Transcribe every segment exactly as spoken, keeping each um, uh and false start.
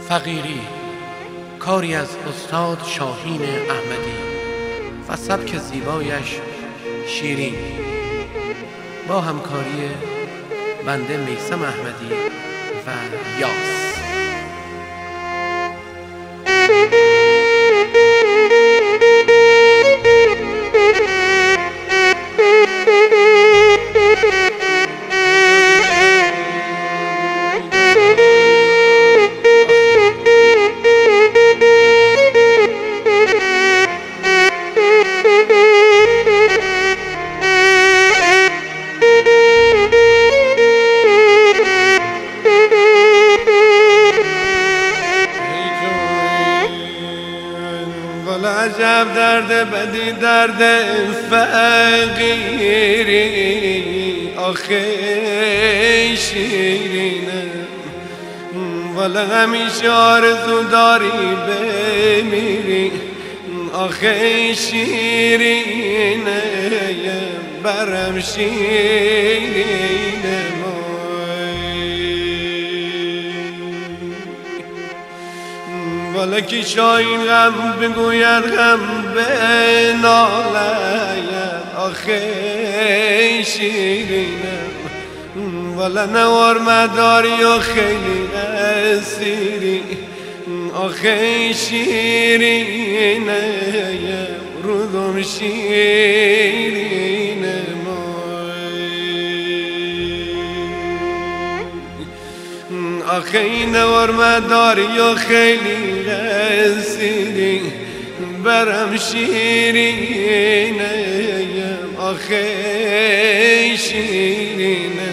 فقیری، کاری از استاد شاهین احمدی و سبک زیبایش شیرین با همکاری بنده میثم احمدی و یاس. عجب درد بدی درد فقیری آخه شیرینه، والا همیشه آرزو داری بمیری آخه شیرینه، برم شیرینه والا کی شاین غم بگوید غم بناید آخه شیرینم، والا نوار مداری و خیلی اسیری آخه شیرینه، رودم شیرینه آخه این نوار مداری و خیلی اسیری برم شیرینه آخه شیرینه.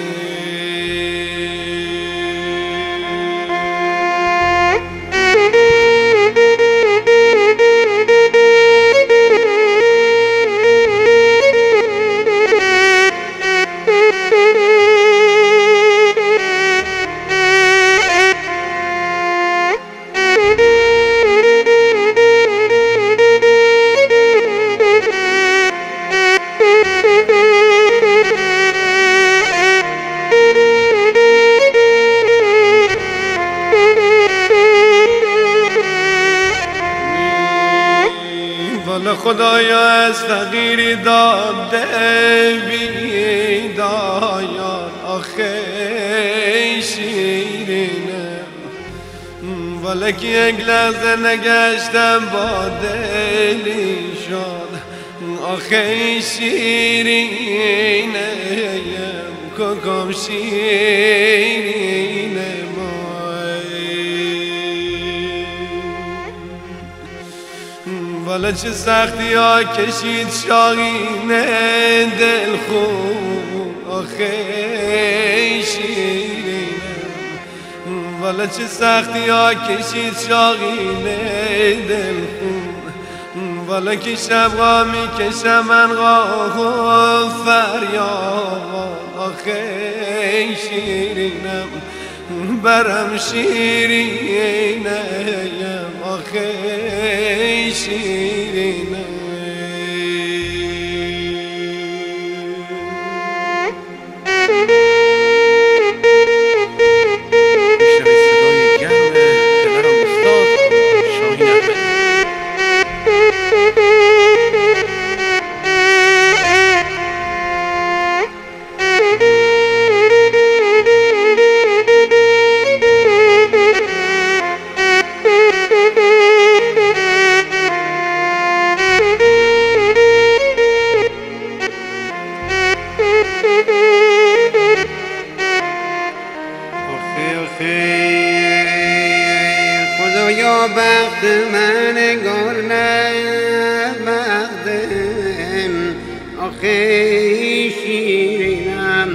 والا خدایا از فقیری داده بیدایان آخه شیرینه، والا که یک لحظه نگشتم با دلی شد آخه شیرینه، کوکم شیرینه والا چه سختی ها کشید شاهین دل خون آخه شیرینه، والا چه سختی ها کشید شاهین دل خون، والا که شب می کشم من غاه فریاد آخه شیرینم، برم شیرینه آخه شیرینه. خدایا بخت من انگار نه بختم آخه شیرینم،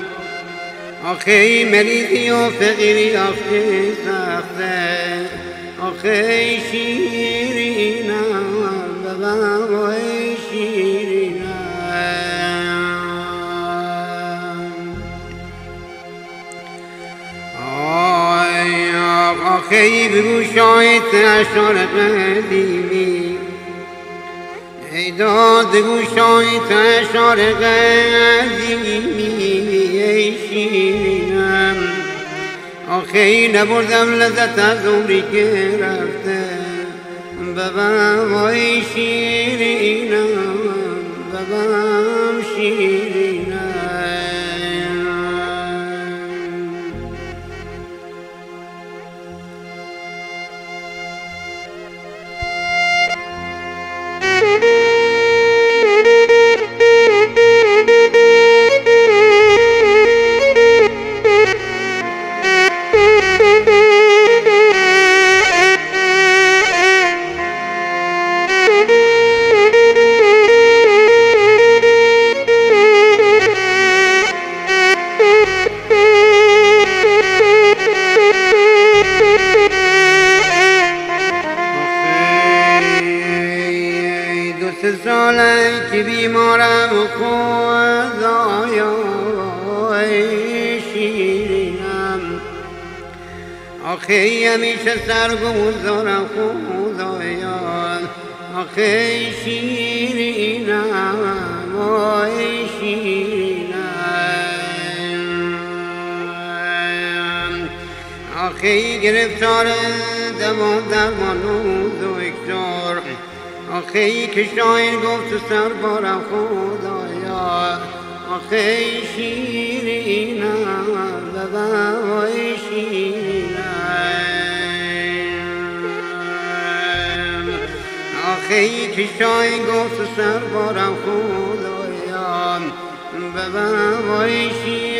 آخه مریضی و فقیری آخه سخته آخه شیرینم بابا شیرینم آخه بگو شاید اشعار قدیمی ای داد بگو شاید اشعار قدیمی ای شیرینم آخی نبردم لذت از عمری که رفته ببم وای شیرینم ببم شیرینم ساله که بیمارم خدایا شیرینم آخی همیشه سرگذارم خدایا آخی شیرینم آی شیرینم آخی گرفتار دوام درمان و دکتر آخی که شاعر گفت تو سر بارم خدایا آخی شیرینم ببای شیرینم آخی که شاعر گفت تو سر بارم خدایا ببای شیرینم